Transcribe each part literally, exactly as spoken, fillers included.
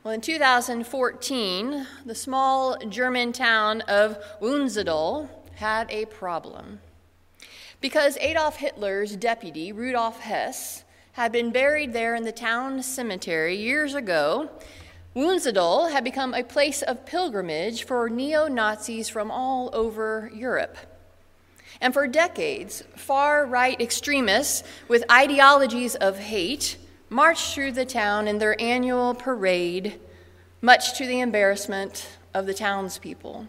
Well, in two thousand fourteen, the small German town of Wunsiedel had a problem. Because Adolf Hitler's deputy, Rudolf Hess, had been buried there in the town cemetery years ago, Wunsiedel had become a place of pilgrimage for neo-Nazis from all over Europe. And for decades, far-right extremists with ideologies of hate marched through the town in their annual parade, much to the embarrassment of the townspeople.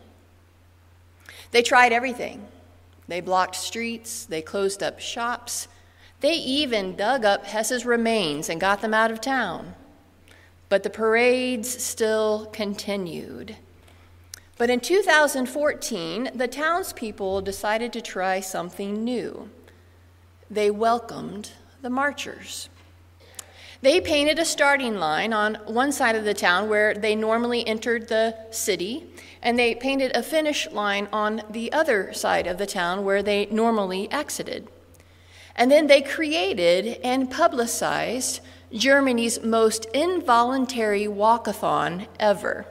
They tried everything. They blocked streets, they closed up shops, they even dug up Hess's remains and got them out of town. But the parades still continued. But in two thousand fourteen, the townspeople decided to try something new. They welcomed the marchers. They painted a starting line on one side of the town where they normally entered the city, and they painted a finish line on the other side of the town where they normally exited. And then they created and publicized Germany's most involuntary walkathon ever.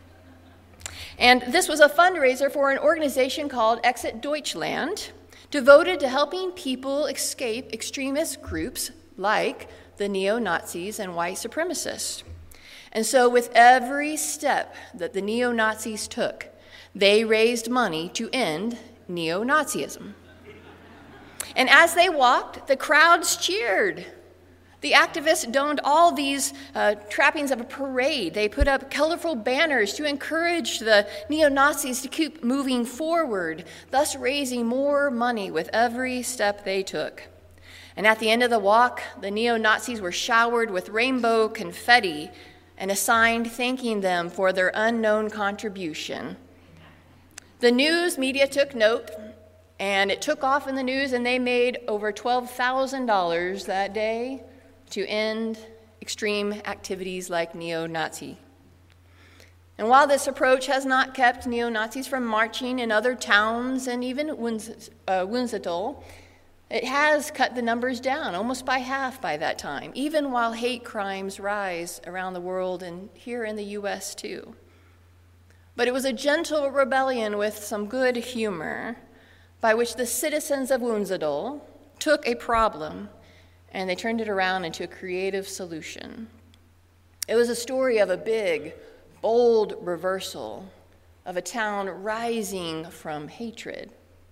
And this was a fundraiser for an organization called Exit Deutschland, devoted to helping people escape extremist groups like the neo-Nazis and white supremacists. And so with every step that the neo-Nazis took, they raised money to end neo-Nazism. And as they walked, the crowds cheered. The activists donned all these uh, trappings of a parade. They put up colorful banners to encourage the neo-Nazis to keep moving forward, thus raising more money with every step they took. And at the end of the walk, the neo-Nazis were showered with rainbow confetti and a sign thanking them for their unknown contribution. The news media took note, and it took off in the news, and they made over twelve thousand dollars that day to end extreme activities like neo-Nazi. And while this approach has not kept neo-Nazis from marching in other towns and even Wunsiedel, it has cut the numbers down almost by half by that time, even while hate crimes rise around the world and here in the U S too. But it was a gentle rebellion with some good humor by which the citizens of Wunsiedel took a problem and they turned it around into a creative solution. It was a story of a big, bold reversal of a town rising from hatred.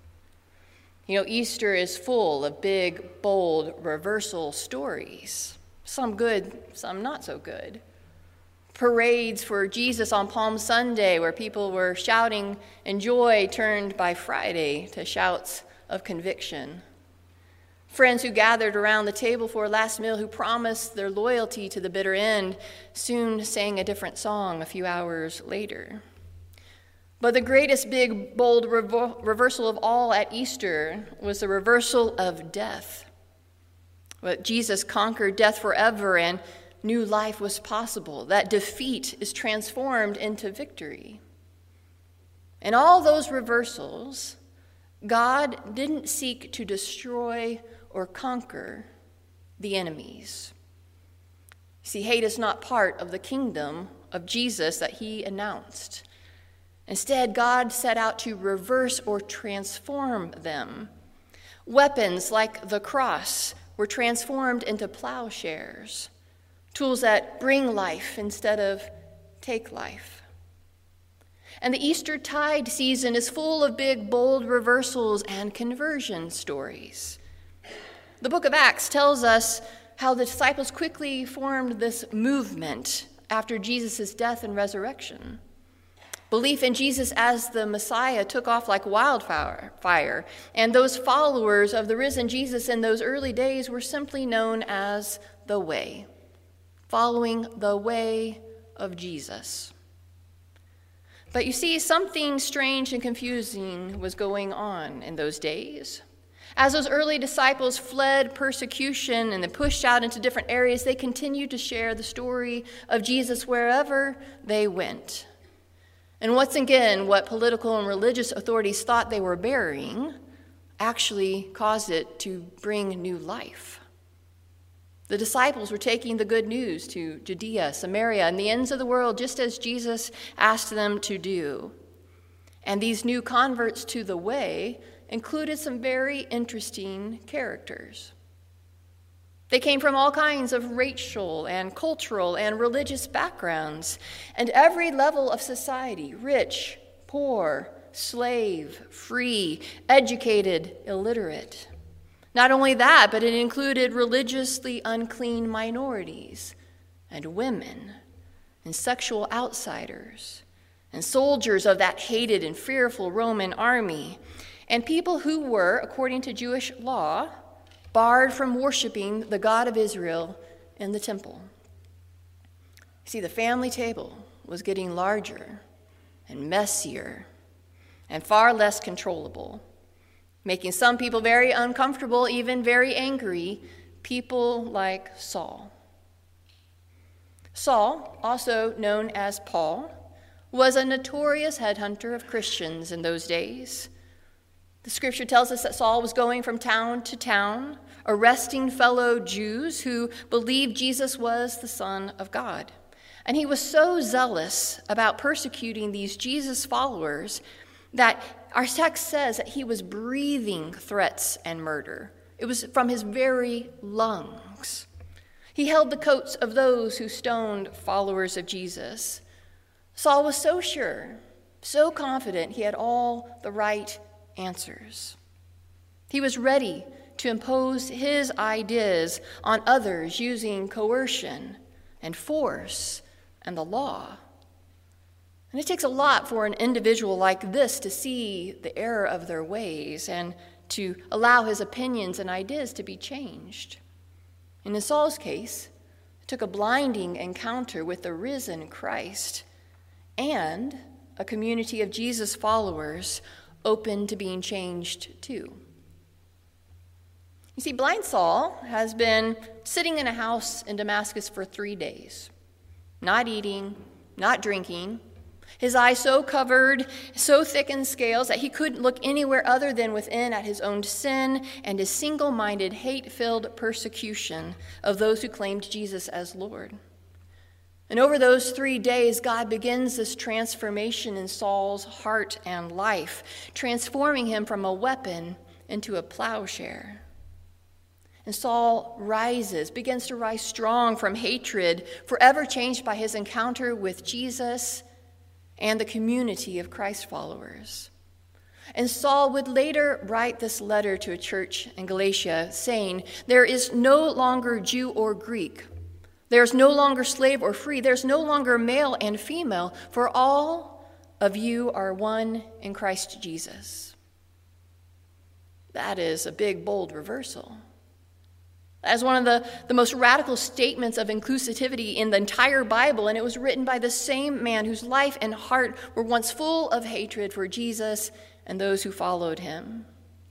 You know, Easter is full of big, bold reversal stories, some good, some not so good. Parades for Jesus on Palm Sunday, where people were shouting in joy, turned by Friday to shouts of conviction. Friends who gathered around the table for a last meal, who promised their loyalty to the bitter end, soon sang a different song a few hours later. But the greatest big, bold revo- reversal of all at Easter was the reversal of death. But Jesus conquered death forever and new life was possible. That defeat is transformed into victory. In all those reversals, God didn't seek to destroy or conquer the enemies. See, hate is not part of the kingdom of Jesus that he announced. Instead, God set out to reverse or transform them. Weapons like the cross were transformed into plowshares, tools that bring life instead of take life. And the Eastertide season is full of big, bold reversals and conversion stories. The book of Acts tells us how the disciples quickly formed this movement after Jesus' death and resurrection. Belief in Jesus as the Messiah took off like wildfire, fire, and those followers of the risen Jesus in those early days were simply known as the Way, following the way of Jesus. But you see, something strange and confusing was going on in those days. As those early disciples fled persecution and then pushed out into different areas, they continued to share the story of Jesus wherever they went. And once again, what political and religious authorities thought they were burying actually caused it to bring new life. The disciples were taking the good news to Judea, Samaria, and the ends of the world, just as Jesus asked them to do. And these new converts to the way included some very interesting characters. They came from all kinds of racial and cultural and religious backgrounds and every level of society: rich, poor, slave, free, educated, illiterate. Not only that, but it included religiously unclean minorities and women and sexual outsiders and soldiers of that hated and fearful Roman army and people who were, according to Jewish law, barred from worshiping the God of Israel in the temple. See, the family table was getting larger and messier and far less controllable, making some people very uncomfortable, even very angry, people like Saul. Saul, also known as Paul, was a notorious headhunter of Christians in those days. The scripture tells us that Saul was going from town to town, arresting fellow Jews who believed Jesus was the Son of God. And he was so zealous about persecuting these Jesus followers that our text says that he was breathing threats and murder. It was from his very lungs. He held the coats of those who stoned followers of Jesus. Saul was so sure, so confident he had all the right answers. He was ready to impose his ideas on others using coercion and force and the law. And it takes a lot for an individual like this to see the error of their ways and to allow his opinions and ideas to be changed. And in Saul's case, it took a blinding encounter with the risen Christ and a community of Jesus followers open to being changed too. You see, blind Saul has been sitting in a house in Damascus for three days, not eating, not drinking, his eyes so covered, so thick in scales that he couldn't look anywhere other than within at his own sin and his single-minded, hate-filled persecution of those who claimed Jesus as Lord. And over those three days, God begins this transformation in Saul's heart and life, transforming him from a weapon into a plowshare. And Saul rises, begins to rise strong from hatred, forever changed by his encounter with Jesus and the community of Christ followers. And Saul would later write this letter to a church in Galatia saying, "There is no longer Jew or Greek. There's no longer slave or free. There's no longer male and female, for all of you are one in Christ Jesus." That is a big, bold reversal. As one of the, the most radical statements of inclusivity in the entire Bible, and it was written by the same man whose life and heart were once full of hatred for Jesus and those who followed him.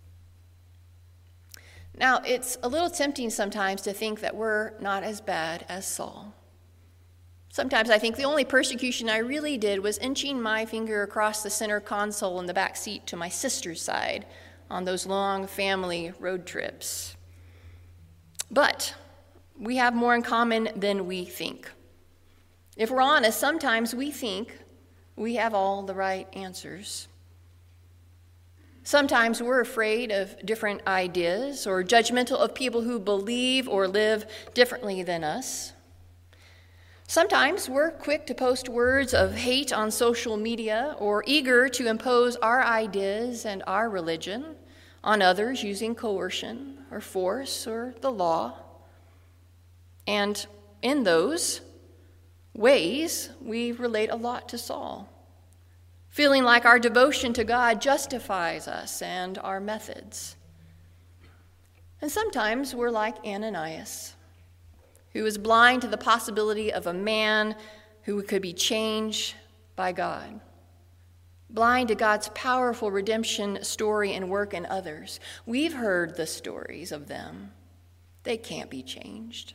Now, it's a little tempting sometimes to think that we're not as bad as Saul. Sometimes I think the only persecution I really did was inching my finger across the center console in the back seat to my sister's side on those long family road trips. But we have more in common than we think. If we're honest, sometimes we think we have all the right answers. Sometimes we're afraid of different ideas or judgmental of people who believe or live differently than us. Sometimes we're quick to post words of hate on social media or eager to impose our ideas and our religion on others using coercion or force or the law. And in those ways, we relate a lot to Saul, feeling like our devotion to God justifies us and our methods. And sometimes we're like Ananias, who is blind to the possibility of a man who could be changed by God, blind to God's powerful redemption story and work in others. We've heard the stories of them. They can't be changed.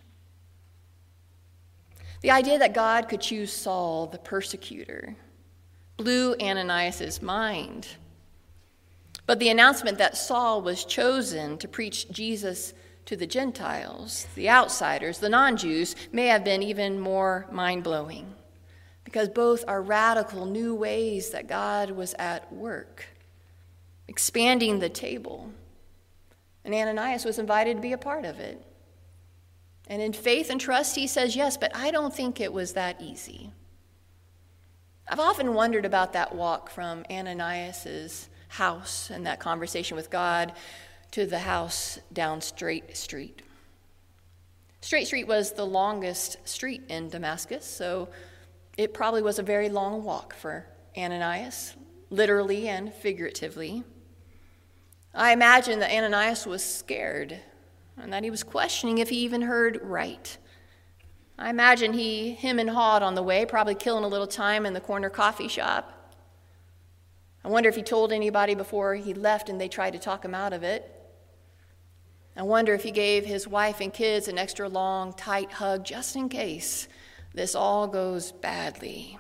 The idea that God could choose Saul, the persecutor, blew Ananias' mind. But the announcement that Saul was chosen to preach Jesus to the Gentiles, the outsiders, the non-Jews, may have been even more mind-blowing, because both are radical new ways that God was at work, expanding the table. And Ananias was invited to be a part of it. And in faith and trust, he says yes, but I don't think it was that easy. I've often wondered about that walk from Ananias's house and that conversation with God to the house down Straight Street. Straight Street was the longest street in Damascus, so it probably was a very long walk for Ananias, literally and figuratively. I imagine that Ananias was scared and that he was questioning if he even heard right. I imagine he him and hawed on the way, probably killing a little time in the corner coffee shop. I wonder if he told anybody before he left and they tried to talk him out of it. I wonder if he gave his wife and kids an extra long, tight hug just in case this all goes badly.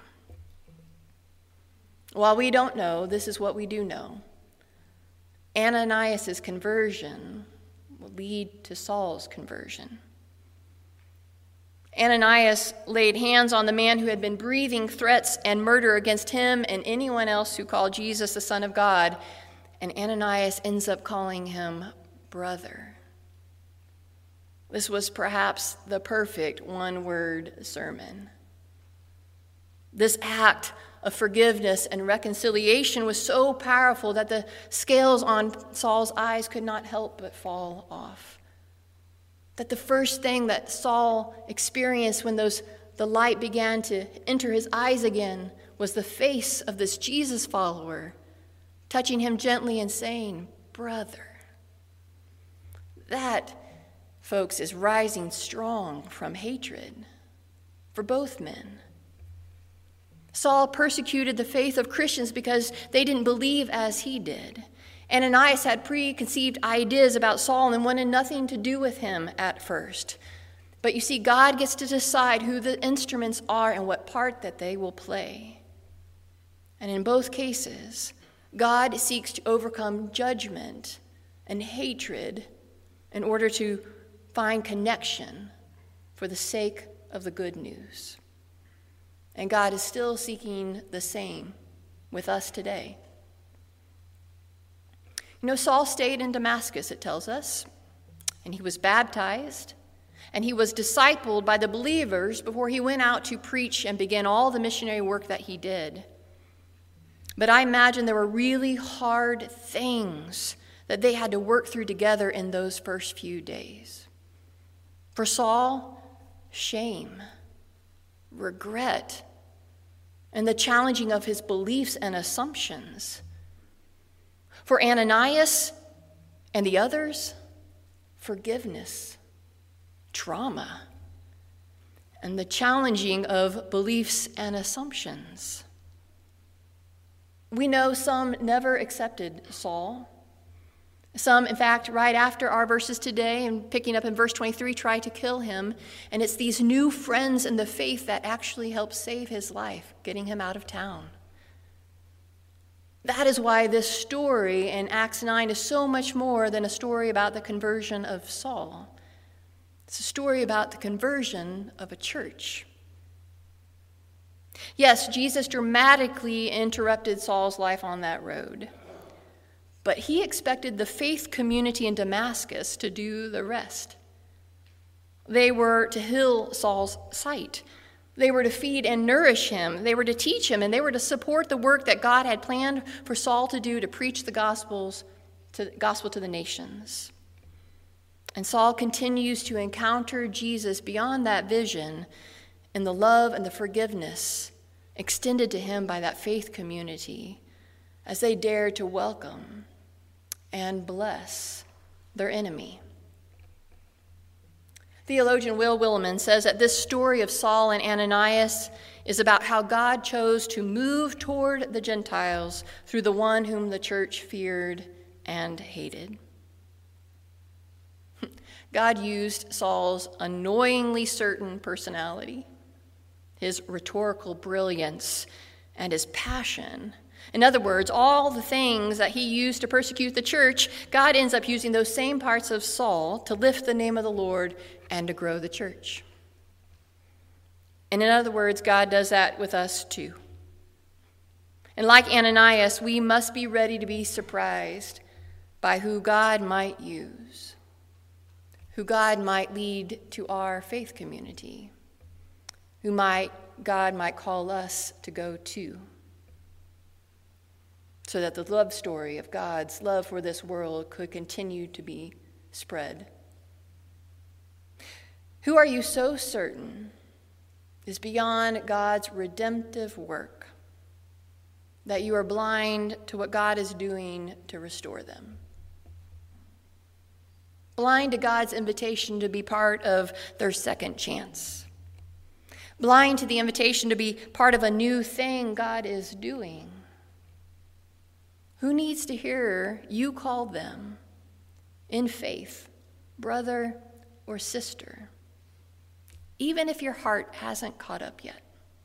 While we don't know, this is what we do know. Ananias' conversion will lead to Saul's conversion. Ananias laid hands on the man who had been breathing threats and murder against him and anyone else who called Jesus the Son of God, and Ananias ends up calling him brother. This was perhaps the perfect one-word sermon. This act of forgiveness and reconciliation was so powerful that the scales on Saul's eyes could not help but fall off. That the first thing that Saul experienced when those the light began to enter his eyes again was the face of this Jesus follower, touching him gently and saying, "Brother." That, folks, is rising strong from hatred for both men. Saul persecuted the faith of Christians because they didn't believe as he did. Ananias had preconceived ideas about Saul and wanted nothing to do with him at first. But you see, God gets to decide who the instruments are and what part that they will play. And in both cases, God seeks to overcome judgment and hatred in order to find connection for the sake of the good news. And God is still seeking the same with us today. You know, Saul stayed in Damascus, it tells us, and he was baptized, and he was discipled by the believers before he went out to preach and begin all the missionary work that he did. But I imagine there were really hard things that they had to work through together in those first few days. For Saul, shame, regret, and the challenging of his beliefs and assumptions. For Ananias and the others, forgiveness, trauma, and the challenging of beliefs and assumptions. We know some never accepted Saul. Some, in fact, right after our verses today, and picking up in verse twenty-three, try to kill him. And it's these new friends in the faith that actually help save his life, getting him out of town. That is why this story in Acts nine is so much more than a story about the conversion of Saul. It's a story about the conversion of a church. Yes, Jesus dramatically interrupted Saul's life on that road. But he expected the faith community in Damascus to do the rest. They were to heal Saul's sight. They were to feed and nourish him. They were to teach him, and they were to support the work that God had planned for Saul to do to preach the gospels to, gospel to the nations. And Saul continues to encounter Jesus beyond that vision in the love and the forgiveness extended to him by that faith community as they dare to welcome and bless their enemy. Theologian Will Willimon says that this story of Saul and Ananias is about how God chose to move toward the Gentiles through the one whom the church feared and hated. God used Saul's annoyingly certain personality, his rhetorical brilliance, and his passion In other words, all the things that he used to persecute the church, God ends up using those same parts of Saul to lift the name of the Lord and to grow the church. And in other words, God does that with us too. And like Ananias, we must be ready to be surprised by who God might use, who God might lead to our faith community, who might God might call us to go to, so that the love story of God's love for this world could continue to be spread. Who are you so certain is beyond God's redemptive work that you are blind to what God is doing to restore them? Blind to God's invitation to be part of their second chance. Blind to the invitation to be part of a new thing God is doing. Who needs to hear you call them in faith, brother or sister, even if your heart hasn't caught up yet?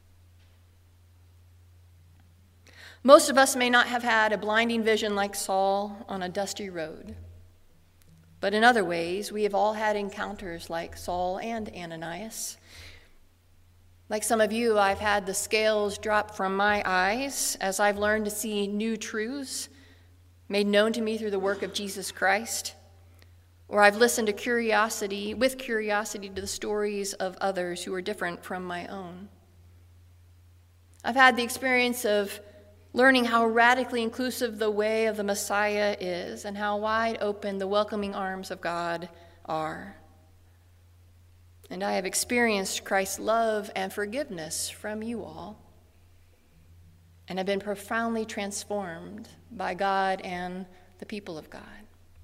Most of us may not have had a blinding vision like Saul on a dusty road, but in other ways, we have all had encounters like Saul and Ananias. Like some of you, I've had the scales drop from my eyes as I've learned to see new truths made known to me through the work of Jesus Christ. Or I've listened to curiosity, with curiosity to the stories of others who are different from my own. I've had the experience of learning how radically inclusive the way of the Messiah is and how wide open the welcoming arms of God are. And I have experienced Christ's love and forgiveness from you all, and have been profoundly transformed by God and the people of God.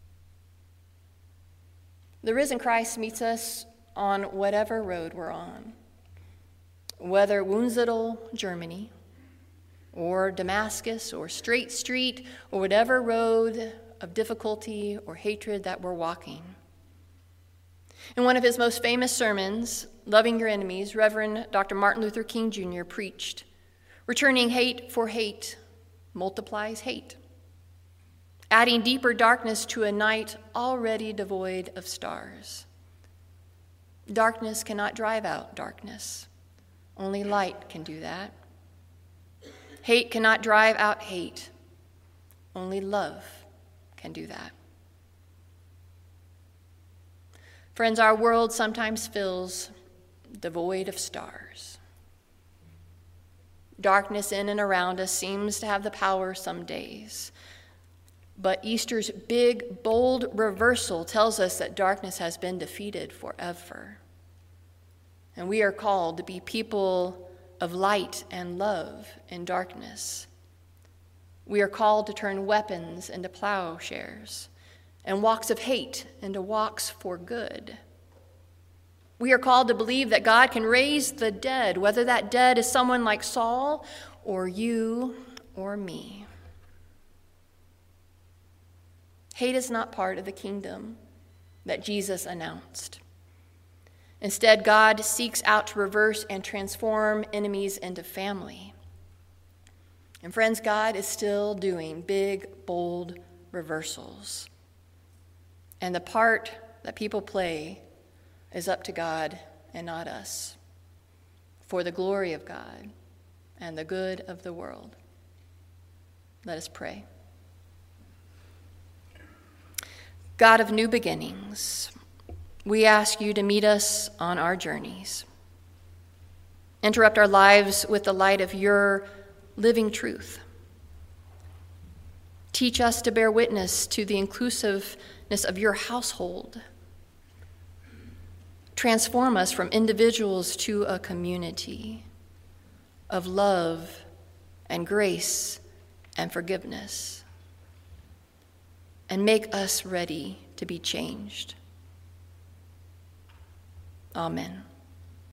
The risen Christ meets us on whatever road we're on, whether Wunsiedel, Germany, or Damascus, or Straight Street, or whatever road of difficulty or hatred that we're walking. In one of his most famous sermons, Loving Your Enemies, Reverend Doctor Martin Luther King Junior preached, returning hate for hate multiplies hate, adding deeper darkness to a night already devoid of stars. Darkness cannot drive out darkness. Only light can do that. Hate cannot drive out hate. Only love can do that. Friends, our world sometimes feels devoid of stars. Darkness in and around us seems to have the power some days. But Easter's big, bold reversal tells us that darkness has been defeated forever. And we are called to be people of light and love in darkness. We are called to turn weapons into plowshares and walks of hate into walks for good. We are called to believe that God can raise the dead, whether that dead is someone like Saul or you or me. Hate is not part of the kingdom that Jesus announced. Instead, God seeks out to reverse and transform enemies into family. And friends, God is still doing big, bold reversals. And the part that people play is up to God and not us, for the glory of God and the good of the world. Let us pray. God of new beginnings, we ask you to meet us on our journeys. Interrupt our lives with the light of your living truth. Teach us to bear witness to the inclusiveness of your household. Transform us from individuals to a community of love and grace and forgiveness. And make us ready to be changed. Amen.